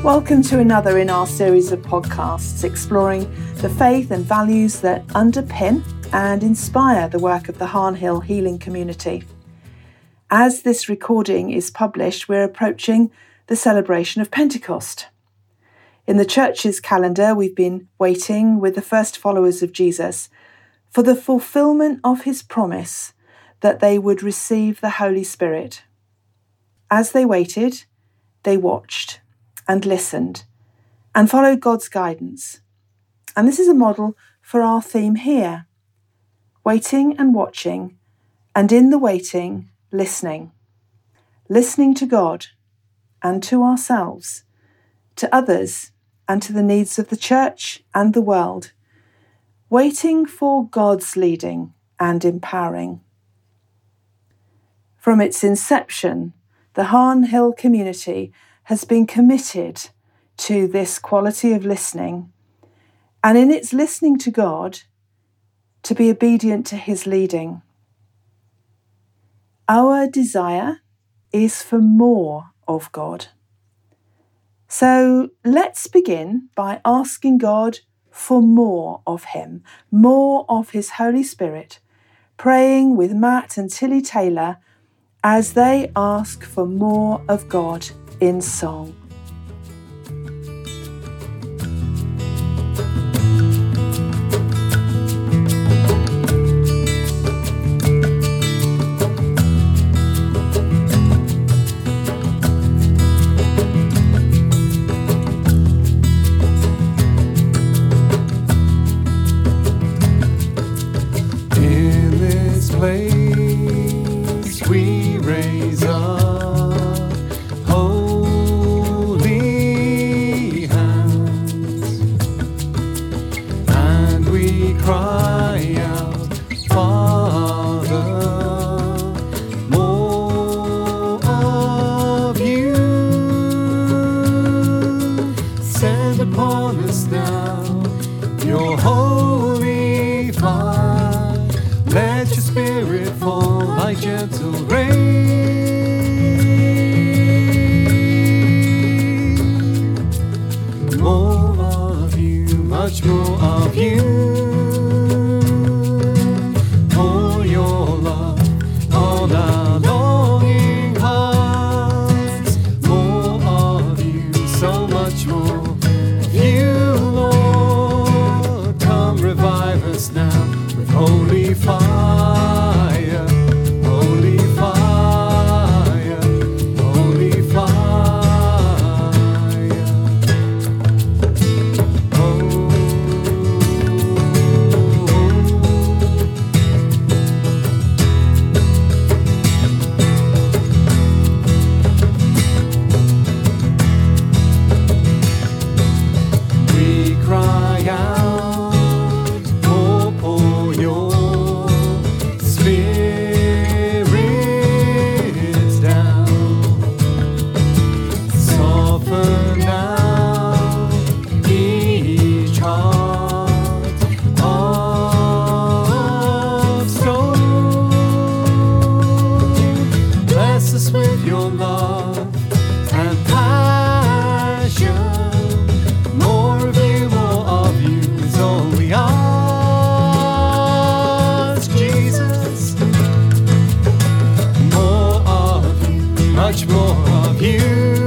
Welcome to another in our series of podcasts exploring the faith and values that underpin and inspire the work of the Harnhill Healing Community. As this recording is published, we're approaching the celebration of Pentecost. In the church's calendar, we've been waiting with the first followers of Jesus for the fulfillment of his promise that they would receive the Holy Spirit. As they waited, they watched and listened and followed God's guidance. And this is a model for our theme here: waiting and watching, and in the waiting, listening. Listening to God and to ourselves, to others and to the needs of the church and the world. Waiting for God's leading and empowering. From its inception, the Harnhill community has been committed to this quality of listening, and in its listening to God, to be obedient to his leading. Our desire is for more of God. So let's begin by asking God for more of him, more of his Holy Spirit, praying with Matt and Tilly Taylor as they ask for more of God in song. In this place we raise up holy hands, and we cry out, Father, more of you. Send upon us now your holy fire. Let your spirit fall like gentle rain. More of you, much more of you. Pour your love on our longing hearts. More of you, so much more of you, Lord. Come revive us now with holy fire, holy fire, holy fire. Oh, we cry out, pour your spirits down. Soften now each heart of stone. Bless us with your love and passion. More of you is all we ask, Jesus. More of you, much more of you.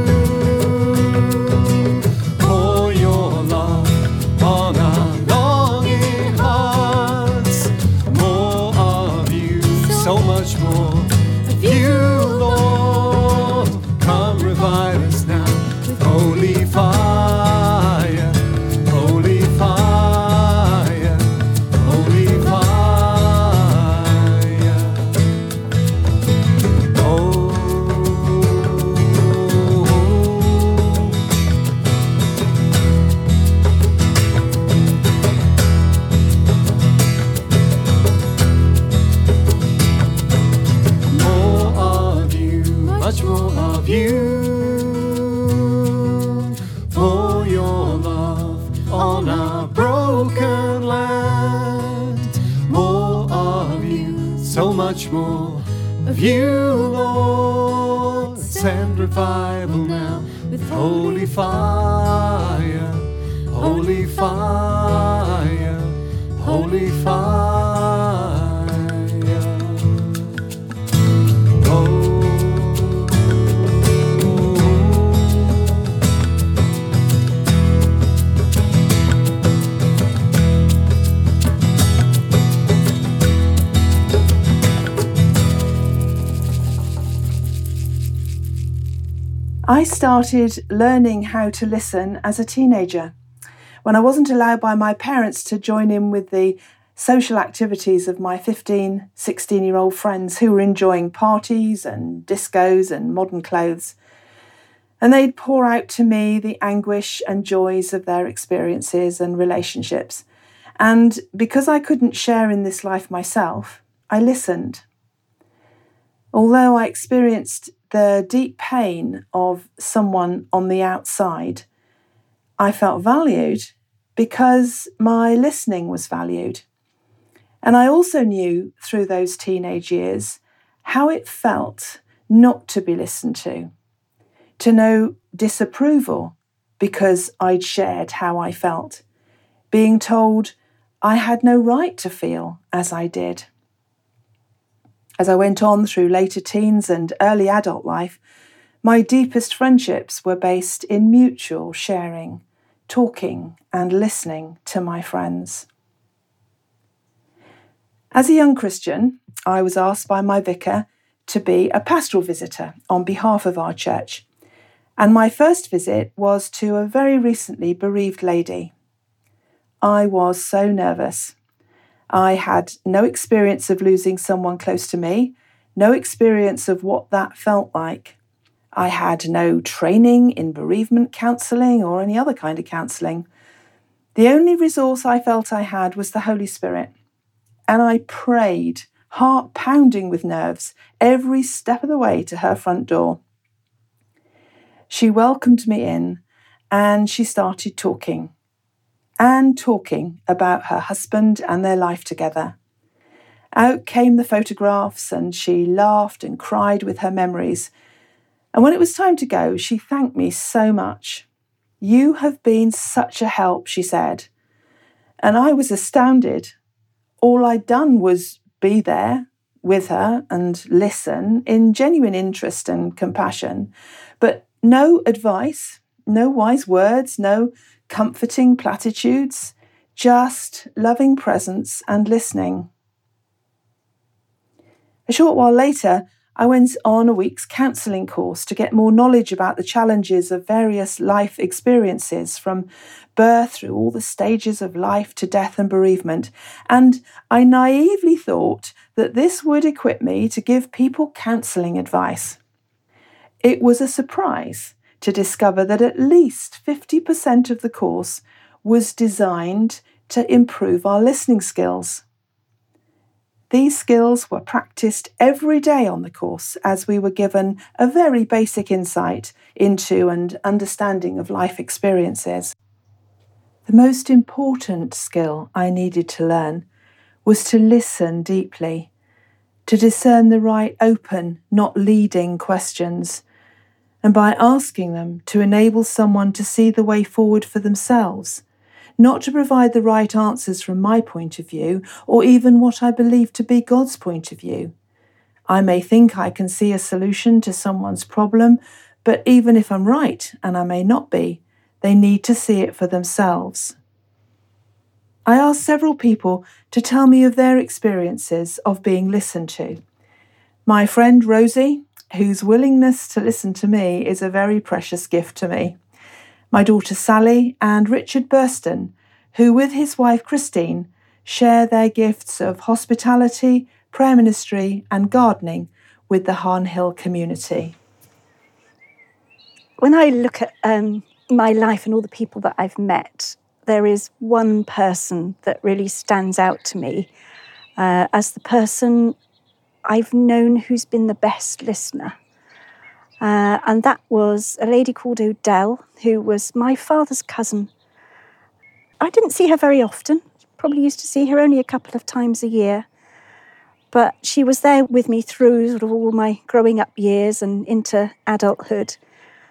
Pour your love on our longing hearts. More of you, so much more of you, Lord. Come revive us now with holy fire, holy fire, holy fire. Oh, more of you, much more of you. For your love on our broken land. More of you, so much more of you, Lord. Send revival now with holy fire, holy fire, holy fire. Oh. I started learning how to listen as a teenager, when I wasn't allowed by my parents to join in with the social activities of my 15, 16-year-old friends who were enjoying parties and discos and modern clothes. And they'd pour out to me the anguish and joys of their experiences and relationships. And because I couldn't share in this life myself, I listened. Although I experienced the deep pain of someone on the outside, I felt valued because my listening was valued. And I also knew through those teenage years how it felt not to be listened to know disapproval because I'd shared how I felt, being told I had no right to feel as I did. As I went on through later teens and early adult life, my deepest friendships were based in mutual sharing, talking and listening to my friends. As a young Christian, I was asked by my vicar to be a pastoral visitor on behalf of our church, and my first visit was to a very recently bereaved lady. I was so nervous. I had no experience of losing someone close to me, no experience of what that felt like. I had no training in bereavement counselling or any other kind of counselling. The only resource I felt I had was the Holy Spirit. And I prayed, heart pounding with nerves, every step of the way to her front door. She welcomed me in and she started talking about her husband and their life together. Out came the photographs and she laughed and cried with her memories. And when it was time to go, she thanked me so much. "You have been such a help," she said. And I was astounded. All I'd done was be there with her and listen in genuine interest and compassion, but no advice, no wise words, no comforting platitudes, just loving presence and listening. A short while later, I went on a week's counselling course to get more knowledge about the challenges of various life experiences, from birth through all the stages of life to death and bereavement, and I naively thought that this would equip me to give people counselling advice. It was a surprise to discover that at least 50% of the course was designed to improve our listening skills. These skills were practiced every day on the course as we were given a very basic insight into and understanding of life experiences. The most important skill I needed to learn was to listen deeply, to discern the right open, not leading questions, and by asking them to enable someone to see the way forward for themselves, not to provide the right answers from my point of view or even what I believe to be God's point of view. I may think I can see a solution to someone's problem, but even if I'm right, and I may not be, they need to see it for themselves. I asked several people to tell me of their experiences of being listened to. My friend Rosie, whose willingness to listen to me is a very precious gift to me. My daughter Sally and Richard Burston, who with his wife Christine share their gifts of hospitality, prayer ministry and gardening with the Harn Hill community. When I look at my life and all the people that I've met, there is one person that really stands out to me as the person I've known who's been the best listener. And that was a lady called Odell, who was my father's cousin. I didn't see her very often, probably used to see her only a couple of times a year. But she was there with me through sort of all my growing up years and into adulthood.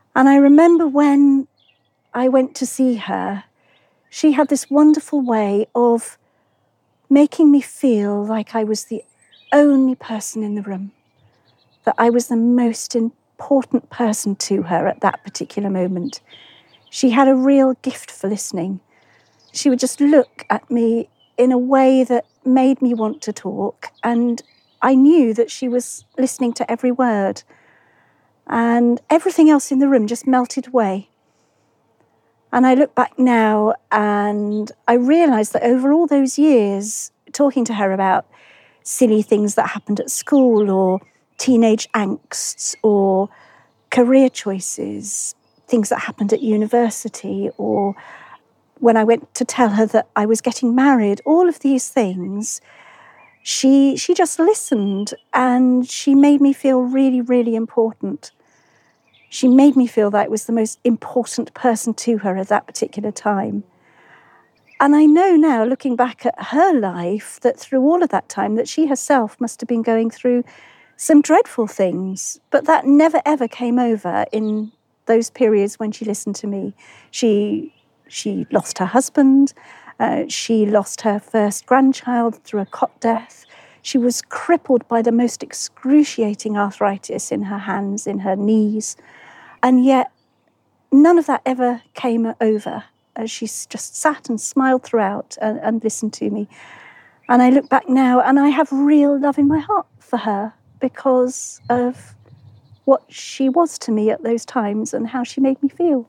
And I remember when I went to see her, she had this wonderful way of making me feel like I was the only person in the room, that I was the most important person to her at that particular moment. She had a real gift for listening. She would just look at me in a way that made me want to talk, and I knew that she was listening to every word, and everything else in the room just melted away. And I look back now and I realise that over all those years, talking to her about silly things that happened at school or teenage angsts or career choices, things that happened at university, or when I went to tell her that I was getting married, all of these things, she just listened, and she made me feel really, really important. She made me feel that I was the most important person to her at that particular time. And I know now, looking back at her life, that through all of that time, that she herself must have been going through some dreadful things, but that never ever came over in those periods when she listened to me. She lost her husband. She lost her first grandchild through a cot death. She was crippled by the most excruciating arthritis in her hands, in her knees. And yet, none of that ever came over. She just sat and smiled throughout and listened to me. And I look back now and I have real love in my heart for her because of what she was to me at those times and how she made me feel.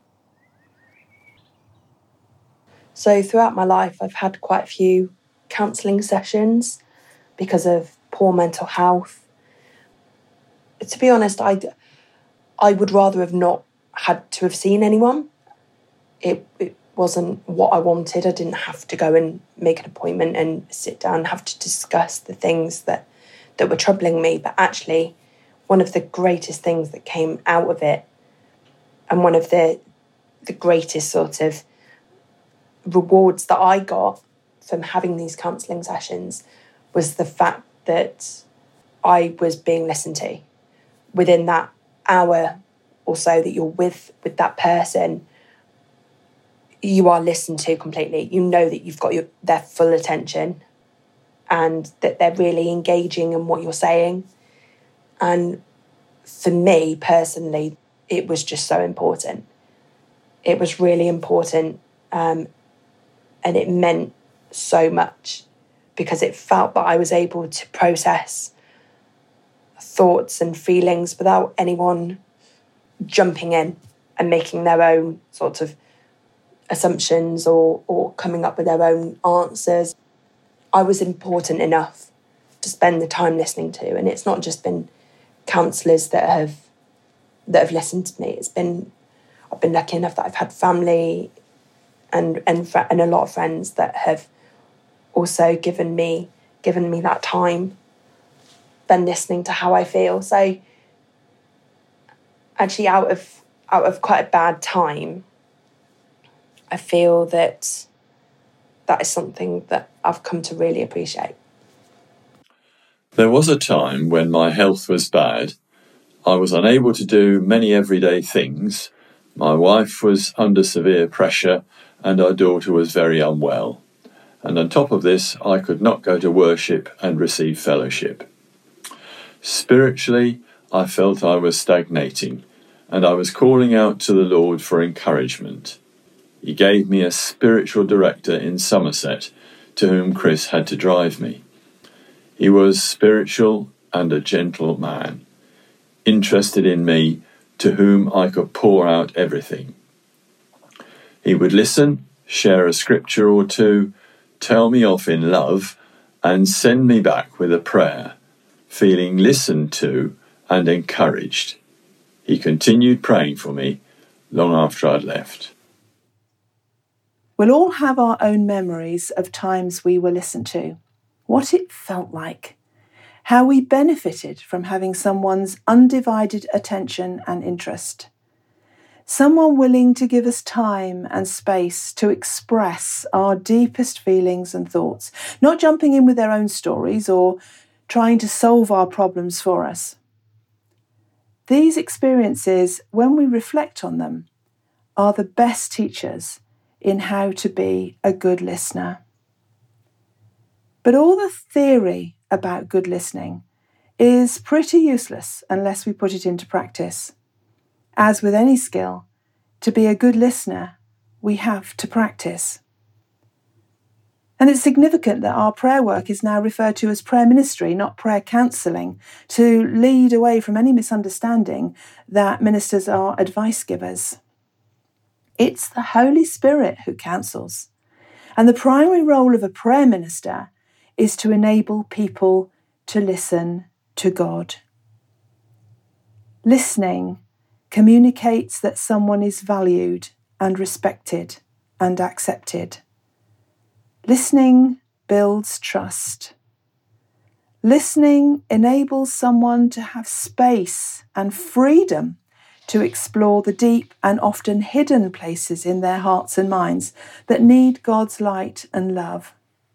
So throughout my life, I've had quite a few counselling sessions because of poor mental health. To be honest, I would rather have not had to have seen anyone. It wasn't what I wanted. I didn't have to go and make an appointment and sit down and have to discuss the things that were troubling me. But actually, one of the greatest things that came out of it, and one of the greatest sort of rewards that I got from having these counselling sessions, was the fact that I was being listened to. Within that hour or so that you're with that person, you are listened to completely. You know that you've got their full attention and that they're really engaging in what you're saying. And for me personally, it was just so important. It was really important, and it meant so much because it felt that I was able to process thoughts and feelings without anyone jumping in and making their own sort of assumptions or coming up with their own answers. I was important enough to spend the time listening to, and it's not just been counsellors that have listened to me. I've been lucky enough that I've had family and a lot of friends that have also given me that time, been listening to how I feel. So actually, out of quite a bad time, I feel that is something that I've come to really appreciate. There was a time when my health was bad. I was unable to do many everyday things. My wife was under severe pressure and our daughter was very unwell. And on top of this, I could not go to worship and receive fellowship. Spiritually, I felt I was stagnating and I was calling out to the Lord for encouragement. He gave me a spiritual director in Somerset to whom Chris had to drive me. He was spiritual and a gentle man, interested in me, to whom I could pour out everything. He would listen, share a scripture or two, tell me off in love, and send me back with a prayer, feeling listened to and encouraged. He continued praying for me long after I'd left. We'll all have our own memories of times we were listened to, what it felt like, how we benefited from having someone's undivided attention and interest. Someone willing to give us time and space to express our deepest feelings and thoughts, not jumping in with their own stories or trying to solve our problems for us. These experiences, when we reflect on them, are the best teachers in how to be a good listener. But all the theory about good listening is pretty useless unless we put it into practice. As with any skill, to be a good listener, we have to practice. And it's significant that our prayer work is now referred to as prayer ministry, not prayer counselling, to lead away from any misunderstanding that ministers are advice givers. It's the Holy Spirit who counsels. And the primary role of a prayer minister is to enable people to listen to God. Listening communicates that someone is valued and respected and accepted. Listening builds trust. Listening enables someone to have space and freedom to explore the deep and often hidden places in their hearts and minds that need God's light and love.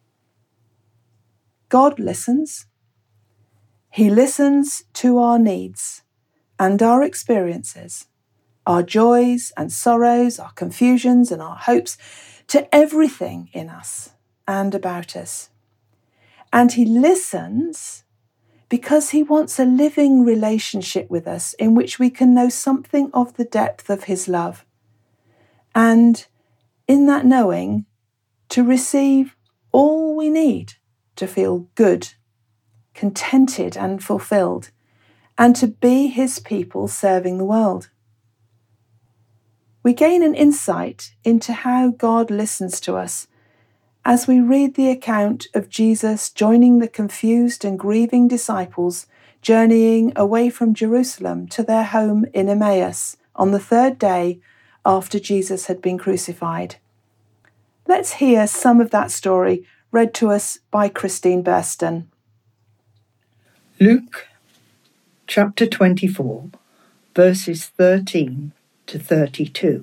God listens. He listens to our needs and our experiences, our joys and sorrows, our confusions and our hopes, to everything in us and about us. And he listens because he wants a living relationship with us in which we can know something of the depth of his love. And in that knowing, to receive all we need to feel good, contented and fulfilled, and to be his people serving the world. We gain an insight into how God listens to us as we read the account of Jesus joining the confused and grieving disciples journeying away from Jerusalem to their home in Emmaus on the third day after Jesus had been crucified. Let's hear some of that story read to us by Christine Burston. Luke chapter 24, verses 13 to 32.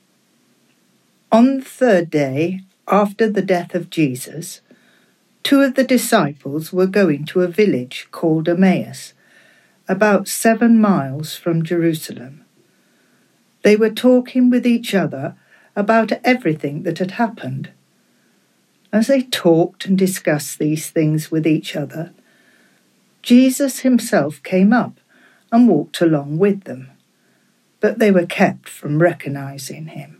On the third day after the death of Jesus, 2 of the disciples were going to a village called Emmaus, about 7 miles from Jerusalem. They were talking with each other about everything that had happened. As they talked and discussed these things with each other, Jesus himself came up and walked along with them, but they were kept from recognizing him.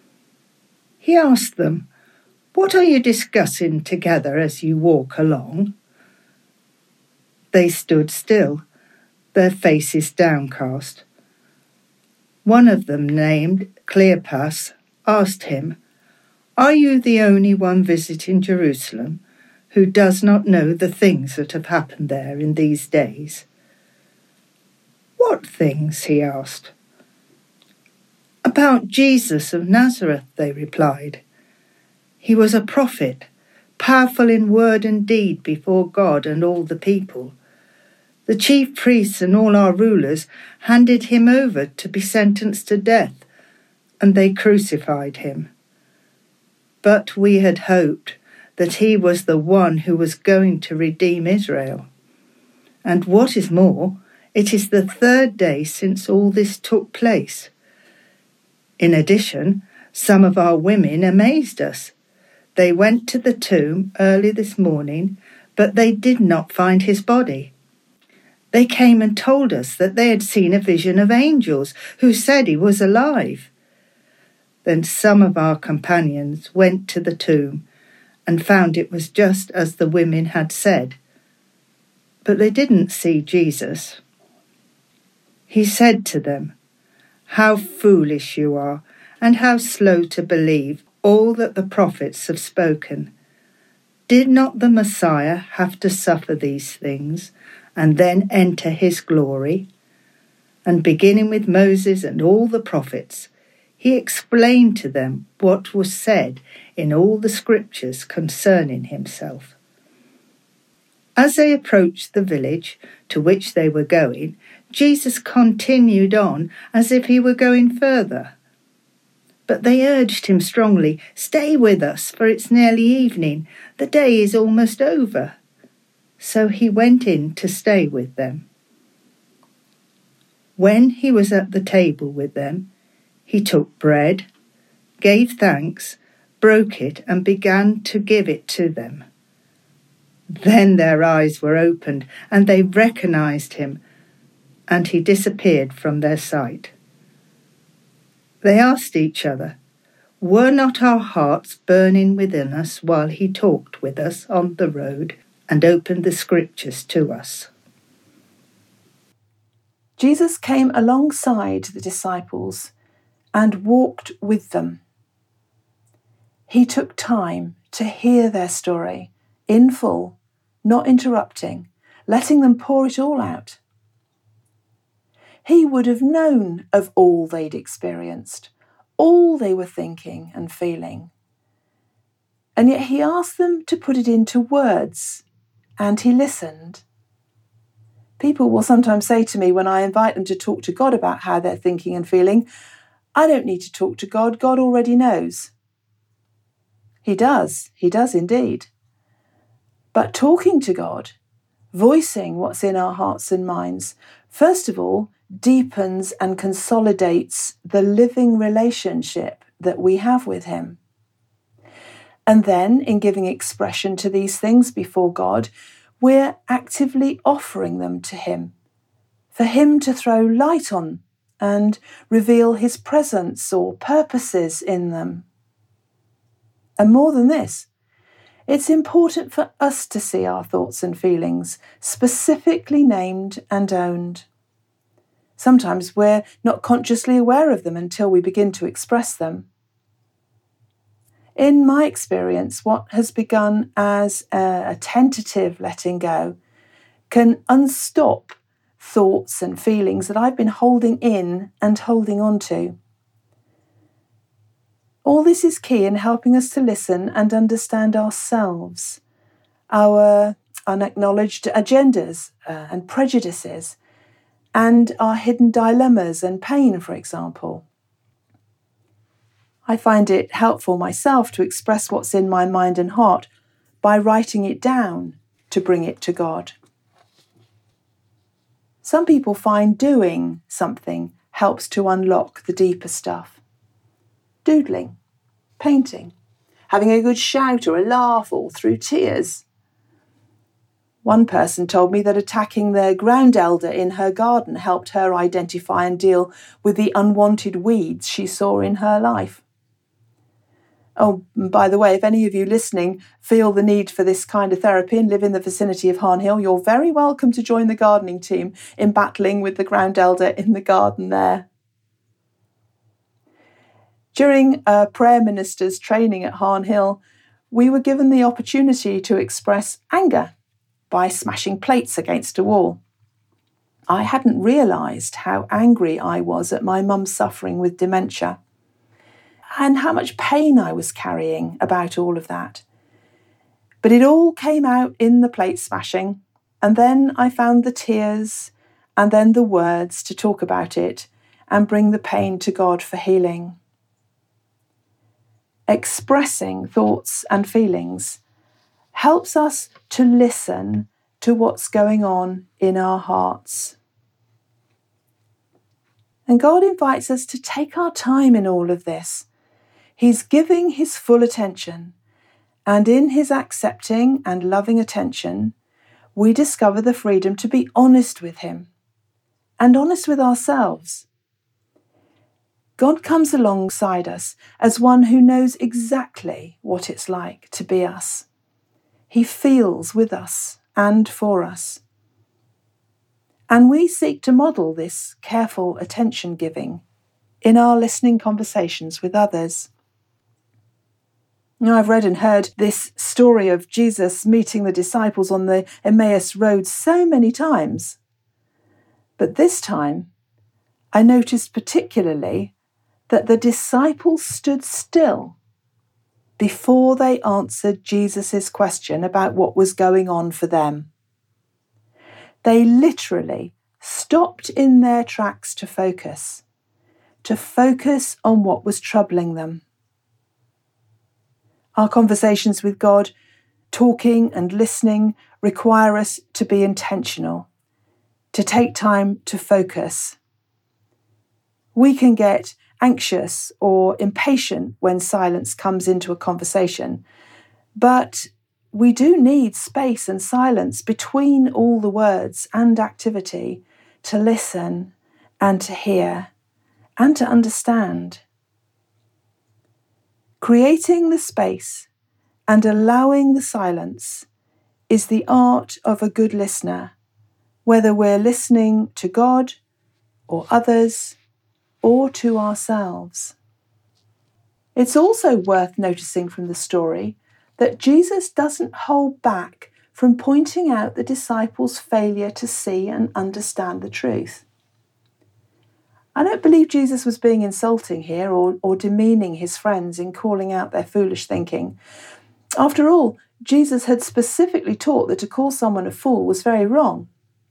He asked them, "What are you discussing together as you walk along?" They stood still, their faces downcast. One of them, named Cleopas, asked him, "Are you the only one visiting Jerusalem who does not know the things that have happened there in these days?" "What things?" he asked. "About Jesus of Nazareth," they replied. "He was a prophet, powerful in word and deed before God and all the people. The chief priests and all our rulers handed him over to be sentenced to death, and they crucified him. But we had hoped that he was the one who was going to redeem Israel. And what is more, it is the third day since all this took place. In addition, some of our women amazed us. They went to the tomb early this morning, but they did not find his body. They came and told us that they had seen a vision of angels who said he was alive." Then some of our companions went to the tomb and found it was just as the women had said, but they didn't see Jesus. He said to them, "How foolish you are, and how slow to believe all that the prophets have spoken. Did not the Messiah have to suffer these things and then enter his glory?" And beginning with Moses and all the prophets, he explained to them what was said in all the scriptures concerning himself. As they approached the village to which they were going, Jesus continued on as if he were going further. But they urged him strongly, "Stay with us, for it's nearly evening. The day is almost over." So he went in to stay with them. When he was at the table with them, he took bread, gave thanks, broke it, and began to give it to them. Then their eyes were opened, and they recognized him, and he disappeared from their sight. They asked each other, "Were not our hearts burning within us while he talked with us on the road and opened the scriptures to us?" Jesus came alongside the disciples and walked with them. He took time to hear their story in full, not interrupting, letting them pour it all out. He would have known of all they'd experienced, all they were thinking and feeling. And yet he asked them to put it into words, and he listened. People will sometimes say to me when I invite them to talk to God about how they're thinking and feeling, "I don't need to talk to God, God already knows." He does indeed. But talking to God, voicing what's in our hearts and minds, first of all, deepens and consolidates the living relationship that we have with him. And then, in giving expression to these things before God, we're actively offering them to him, for him to throw light on and reveal his presence or purposes in them. And more than this, it's important for us to see our thoughts and feelings specifically named and owned. Sometimes we're not consciously aware of them until we begin to express them. In my experience, what has begun as a tentative letting go can unstop thoughts and feelings that I've been holding in and holding on to. All this is key in helping us to listen and understand ourselves, our unacknowledged agendas and prejudices, and our hidden dilemmas and pain, for example. I find it helpful myself to express what's in my mind and heart by writing it down to bring it to God. Some people find doing something helps to unlock the deeper stuff. Doodling, painting, having a good shout or a laugh all through tears. One person told me that attacking their ground elder in her garden helped her identify and deal with the unwanted weeds she saw in her life. Oh, by the way, if any of you listening feel the need for this kind of therapy and live in the vicinity of Harn Hill, you're very welcome to join the gardening team in battling with the ground elder in the garden there. During a prayer minister's training at Harn Hill, we were given the opportunity to express anger by smashing plates against a wall. I hadn't realised how angry I was at my mum suffering with dementia and how much pain I was carrying about all of that. But it all came out in the plate smashing, and then I found the tears and then the words to talk about it and bring the pain to God for healing. Expressing thoughts and feelings helps us to listen to what's going on in our hearts. And God invites us to take our time in all of this. He's giving his full attention, and in his accepting and loving attention, we discover the freedom to be honest with him and honest with ourselves. God comes alongside us as one who knows exactly what it's like to be us. He feels with us and for us. And we seek to model this careful attention giving in our listening conversations with others. Now, I've read and heard this story of Jesus meeting the disciples on the Emmaus Road so many times. But this time, I noticed particularly that the disciples stood still before they answered Jesus' question about what was going on for them. They literally stopped in their tracks to focus on what was troubling them. Our conversations with God, talking and listening, require us to be intentional, to take time to focus, We can get anxious or impatient when silence comes into a conversation, but we do need space and silence between all the words and activity to listen and to hear and to understand. Creating the space and allowing the silence is the art of a good listener, whether we're listening to God or others or to ourselves. It's also worth noticing from the story that Jesus doesn't hold back from pointing out the disciples' failure to see and understand the truth. I don't believe Jesus was being insulting here or demeaning his friends in calling out their foolish thinking. After all, Jesus had specifically taught that to call someone a fool was very wrong.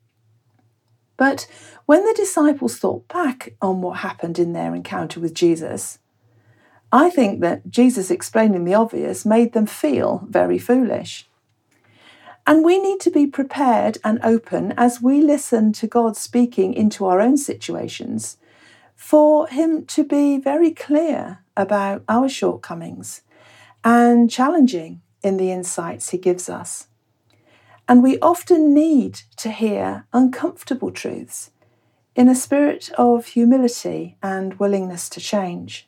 But when the disciples thought back on what happened in their encounter with Jesus, I think that Jesus explaining the obvious made them feel very foolish. And we need to be prepared and open as we listen to God speaking into our own situations for him to be very clear about our shortcomings and challenging in the insights he gives us. And we often need to hear uncomfortable truths in a spirit of humility and willingness to change.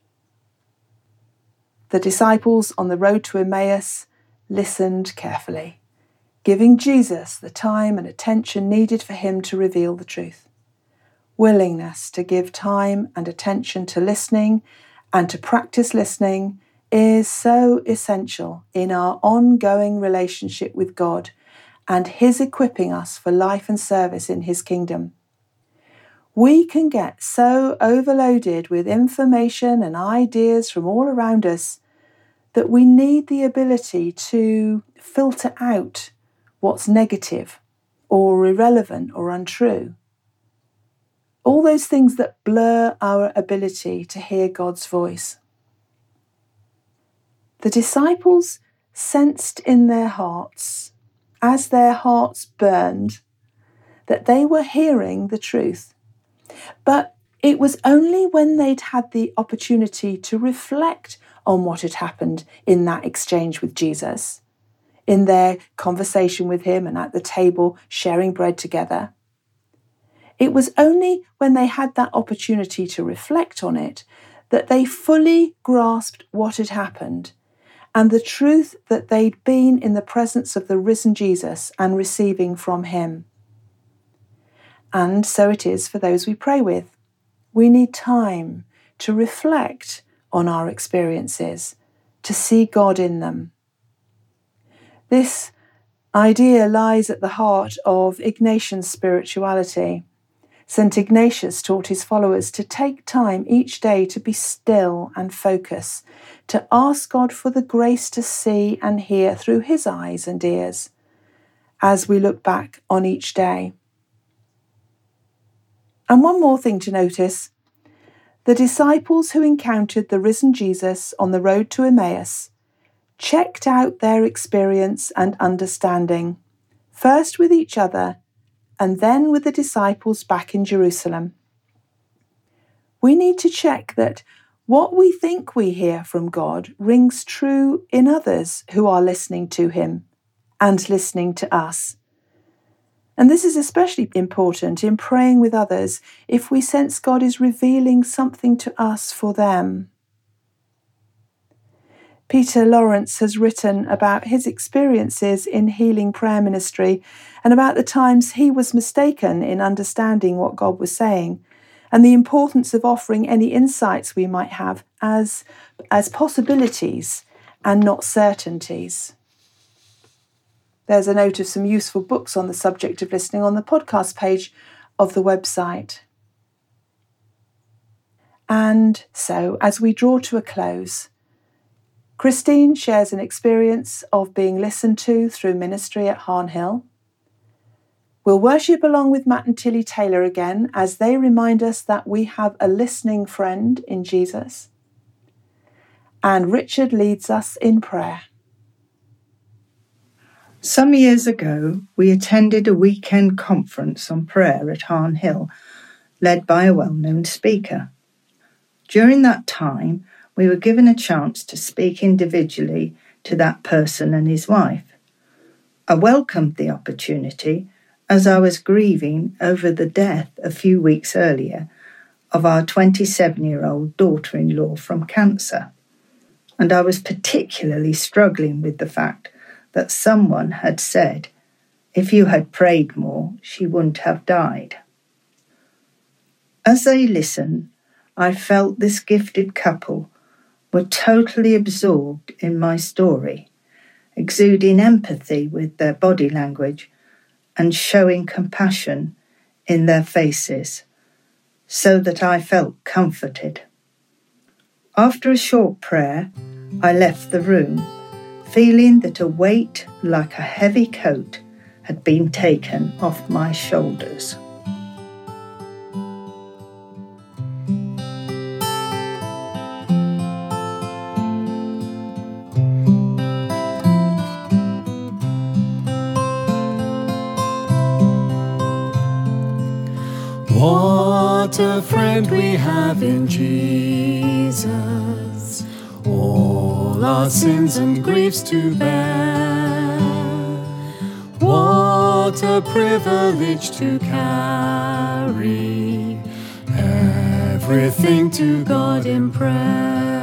The disciples on the road to Emmaus listened carefully, giving Jesus the time and attention needed for him to reveal the truth. Willingness to give time and attention to listening and to practice listening is so essential in our ongoing relationship with God and his equipping us for life and service in his kingdom. We can get so overloaded with information and ideas from all around us that we need the ability to filter out what's negative or irrelevant or untrue. All those things that blur our ability to hear God's voice. The disciples sensed in their hearts, as their hearts burned, that they were hearing the truth. But it was only when they'd had the opportunity to reflect on what had happened in that exchange with Jesus, in their conversation with him and at the table sharing bread together. It was only when they had that opportunity to reflect on it that they fully grasped what had happened and the truth that they'd been in the presence of the risen Jesus and receiving from him. And so it is for those we pray with. We need time to reflect on our experiences, to see God in them. This idea lies at the heart of Ignatian spirituality. St. Ignatius taught his followers to take time each day to be still and focus, to ask God for the grace to see and hear through his eyes and ears as we look back on each day. And one more thing to notice. The disciples who encountered the risen Jesus on the road to Emmaus checked out their experience and understanding, first with each other and then with the disciples back in Jerusalem. We need to check that what we think we hear from God rings true in others who are listening to him and listening to us. And this is especially important in praying with others if we sense God is revealing something to us for them. Peter Lawrence has written about his experiences in healing prayer ministry and about the times he was mistaken in understanding what God was saying and the importance of offering any insights we might have as possibilities and not certainties. There's a note of some useful books on the subject of listening on the podcast page of the website. And so, as we draw to a close, Christine shares an experience of being listened to through ministry at Harn Hill. We'll worship along with Matt and Tilly Taylor again as they remind us that we have a listening friend in Jesus. And Richard leads us in prayer. Some years ago, we attended a weekend conference on prayer at Harn Hill, led by a well-known speaker. During that time, we were given a chance to speak individually to that person and his wife. I welcomed the opportunity as I was grieving over the death a few weeks earlier of our 27-year-old daughter-in-law from cancer. And I was particularly struggling with the fact that someone had said, if you had prayed more, she wouldn't have died. As they listened, I felt this gifted couple were totally absorbed in my story, exuding empathy with their body language and showing compassion in their faces, so that I felt comforted. After a short prayer, I left the room, feeling that a weight like a heavy coat had been taken off my shoulders. What a friend we have in Jesus, all our sins and griefs to bear. What a privilege to carry everything to God in prayer.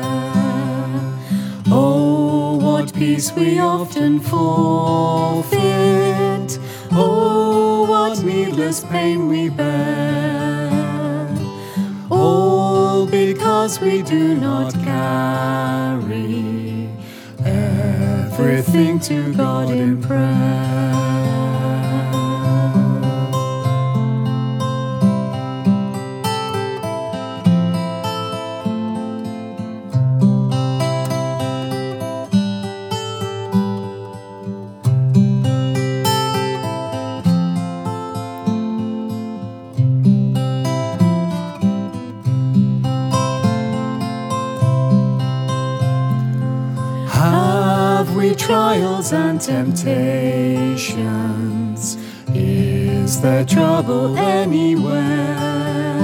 Oh, what peace we often forfeit. Oh, what needless pain we bear. All because we do not carry everything to God in prayer. Trials and temptations, is there trouble anywhere?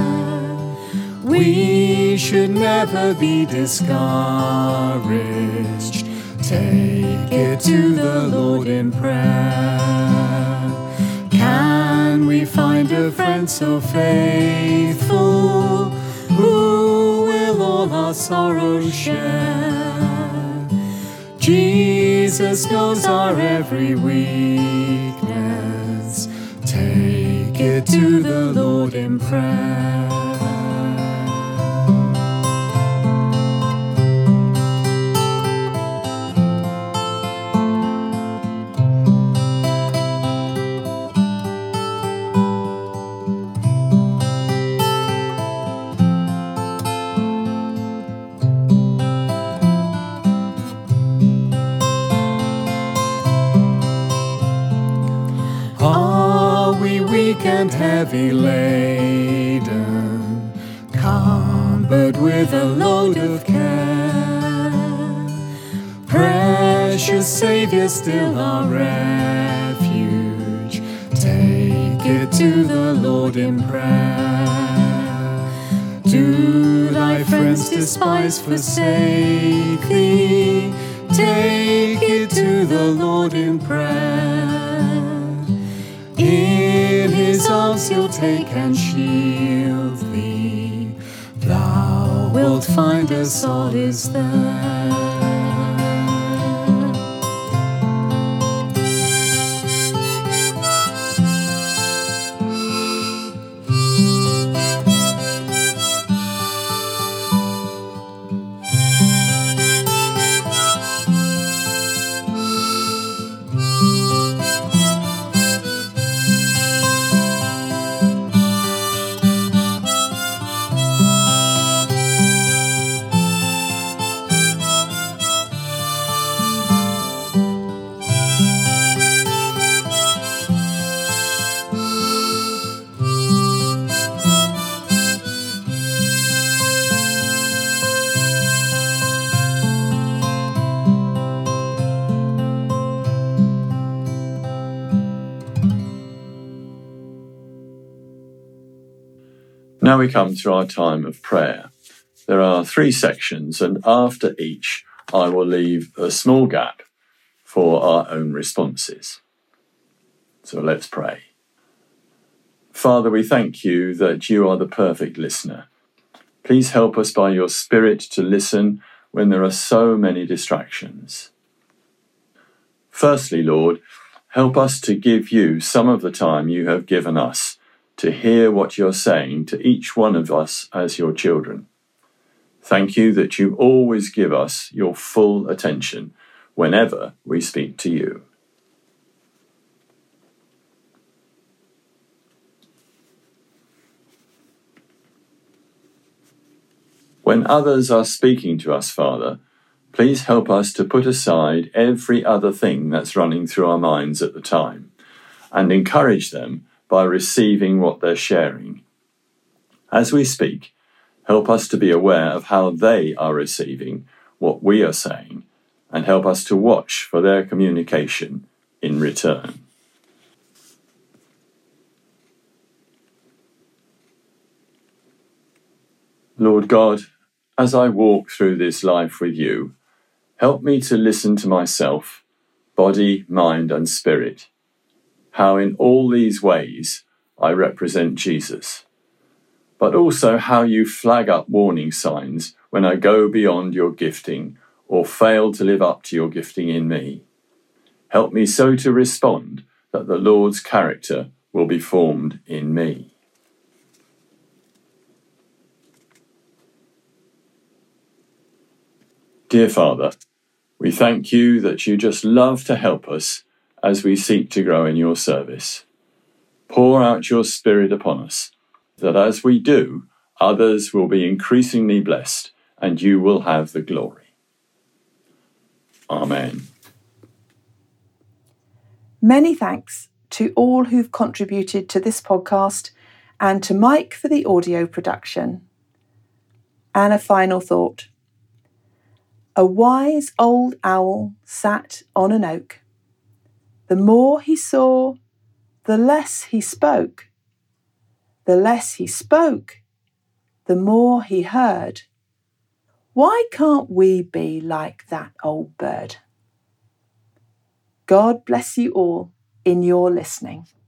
We should never be discouraged. Take it to the Lord in prayer. Can we find a friend so faithful, who will all our sorrows share? Jesus knows our every weakness. Take it to the Lord in prayer. And heavy laden, cumbered with a load of care. Precious Saviour, still our refuge. Take it to the Lord in prayer. Do thy friends despise, forsake thee? Take it to the Lord in prayer. In his arms he'll take and shield thee. Thou wilt find a solace there. Now we come to our time of prayer. There are 3 sections, and after each, I will leave a small gap for our own responses. So let's pray. Father, we thank you that you are the perfect listener. Please help us by your Spirit to listen when there are so many distractions. Firstly, Lord, help us to give you some of the time you have given us to hear what you're saying to each one of us as your children. Thank you that you always give us your full attention whenever we speak to you. When others are speaking to us, Father, please help us to put aside every other thing that's running through our minds at the time and encourage them by receiving what they're sharing. As we speak, help us to be aware of how they are receiving what we are saying and help us to watch for their communication in return. Lord God, as I walk through this life with you, help me to listen to myself, body, mind, and spirit, how in all these ways I represent Jesus, but also how you flag up warning signs when I go beyond your gifting or fail to live up to your gifting in me. Help me so to respond that the Lord's character will be formed in me. Dear Father, we thank you that you just love to help us as we seek to grow in your service. Pour out your Spirit upon us, that as we do, others will be increasingly blessed and you will have the glory. Amen. Many thanks to all who've contributed to this podcast and to Mike for the audio production. And a final thought. A wise old owl sat on an oak. The more he saw, the less he spoke. The less he spoke, the more he heard. Why can't we be like that old bird? God bless you all in your listening.